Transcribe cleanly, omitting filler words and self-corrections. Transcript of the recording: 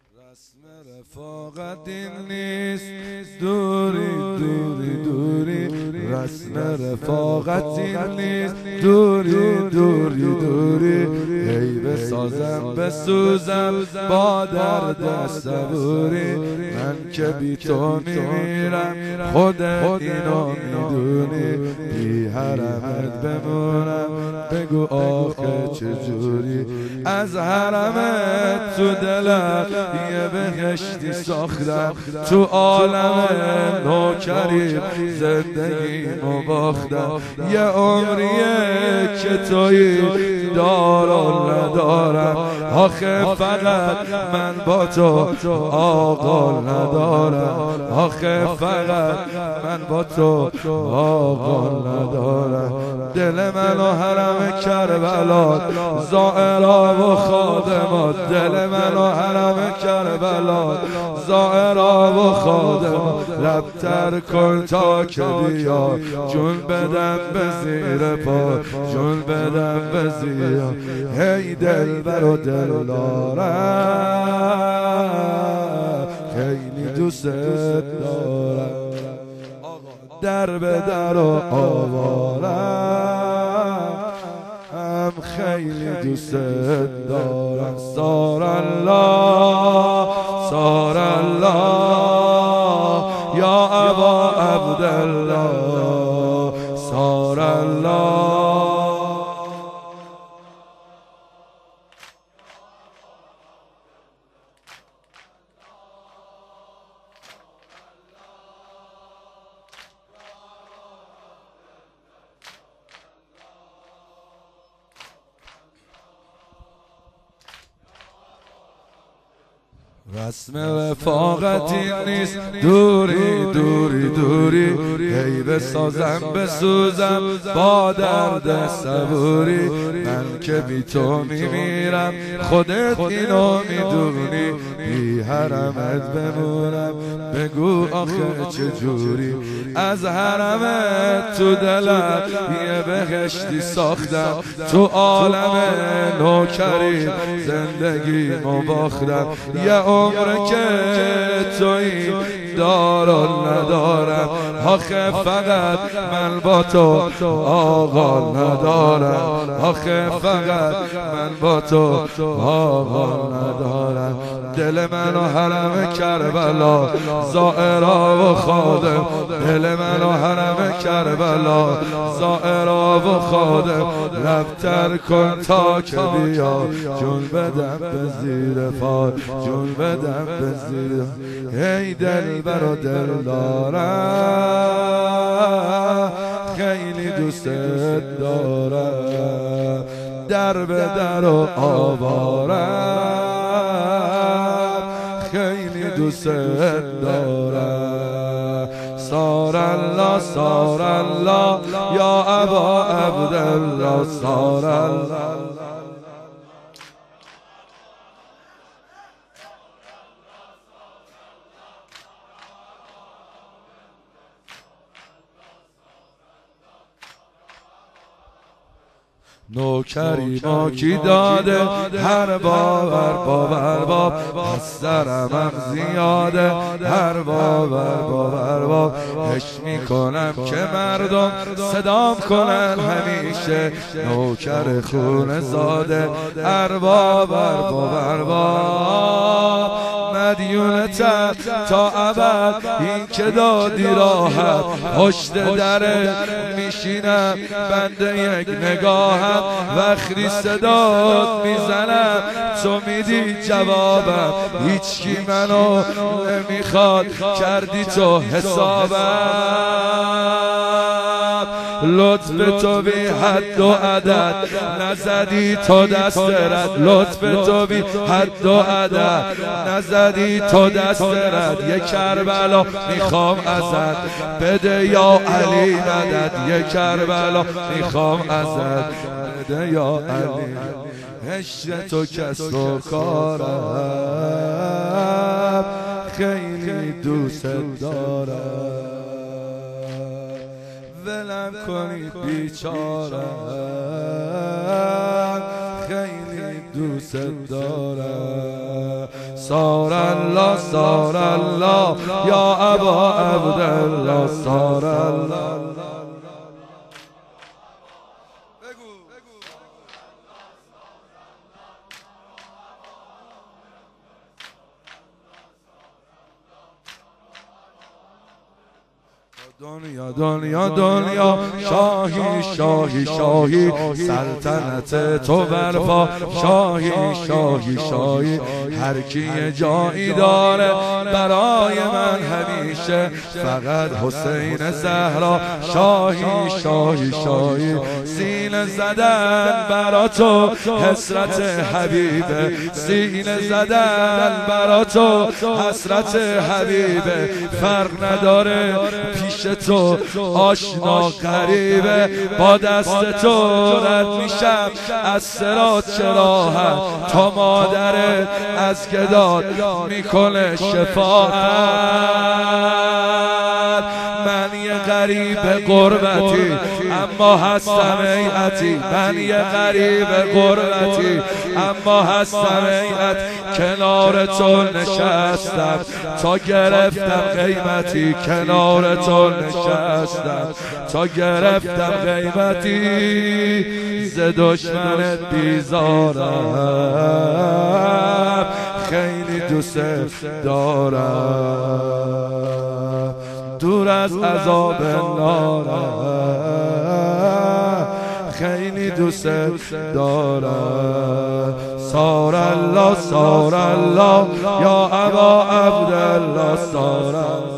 رسم رفاقت این نیست دوری دوری دوری، رسم رفاقت این نیست دوری دوری دوری. هی بسازم بسوزم با درد صبوری، من که بی تو میمیرم خودت اینو میدونی. بی حرمت بمونم بگو آخه چجوری، از حرمت تو دلم یه بهشتی ساختم، تو عالم نوکری زندگیمو باختم. یه عمریه که تویی دارم ندارم، آخه فقط من با تو آقا ندارم، آخه فقط من با تو آقا ندارم. دل من و حرم کربلا زائرا و خادمات، دل من و حرم کربلا زائرا و خادمات. لبتر کن تا که بیا جون بدم به زیر پا، جون بدم به زیر. هی دل برو دل دارم، خیلی دوست دارم، در به در و آوارم، خیلی دوست دارم. سار الله سار الله یا ابا عبدالله، سار الله. رسم رفاقت این نیست دوری دوری دوری، هی بسازم بسوزم با درد صبوری. من که بی تو میمیرم خودت اینو میدونی. بی حرمت بمونم بگو آخه چجوری، از حرمت تو دلم یه بهشتی ساختم، تو عالم نوکری زندگیمو باختم. یه عمره که تویی دارم ندارم، آخه فقط من با تو آقا ندارم، آخه فقط من با تو آقا ندارم. دل من و حرم کربلا زائرا و خادم، دل من و حرم کربلا زائرا و خادم. لبتر کن تا که بیا جون بدم به زیر پا، جون بدم به زیر. هی دل برو دل دارم، خیلی دوست دارم، در به در و آوارم، خیلی دوست دارم. سار الله سار الله یا ابا عبدالله، سار الله. نوکری ما کی داده هر باور باور باب، از درمم زیاده هر باور باور باب. هش میکنم که مردم صدام کنن همیشه، نوکر خون زاده هر باور باور باب. مدیونتم تا ابد این که دادی راحت، پشت دره میشینم بنده یک نگاهم، وقتی صدات میزنم تو میدی جوابم. هیچکی منو نمیخواد کردی تو حسابم، لطف تو بی حد و عدد نزدی تو دست رد، لطف تو بی حد و عدد نزدی تو دست رد. یک کربلا میخوام ازت بده یا علی مدد، یک کربلا میخوام ازت بده یا علی. عشق تو کسب و کارم، خیلی دوست دارم، ولم کنید بیچارم، خیلی دوست دارم. سار الله سار الله یا ابا عبدالله سار الله. دنیا دنیا دنیا شاهی شاهی شاهی سلطنت تو برپا شاهی شاهی شاهی هر کی یه جایی داره برای من همیشه فقط حسین زهرا شاهی شاهی شاهی سینه زدن برا تو حسرت حبیبه سینه زدن برا تو حسرت حبیبه فرق نداره پیش تو آشنا غریبه با دست تو رد میشم از صراط چه راحت تا مادرت از گداد میکنه شفاعت. من یه غریب غربتی اما هستم ایعتی من یه غریب غربتی اما هستم ایعت کنار تو نشستم تا گرفتم قیمتی کنار تو نشستم تا گرفتم قیمتی ز دشمنت بیزارم خیلی دوست دارم دور از عذاب نارم خیلی دوست دارم. سار الله سار الله یا ابا عبدالله سار الله.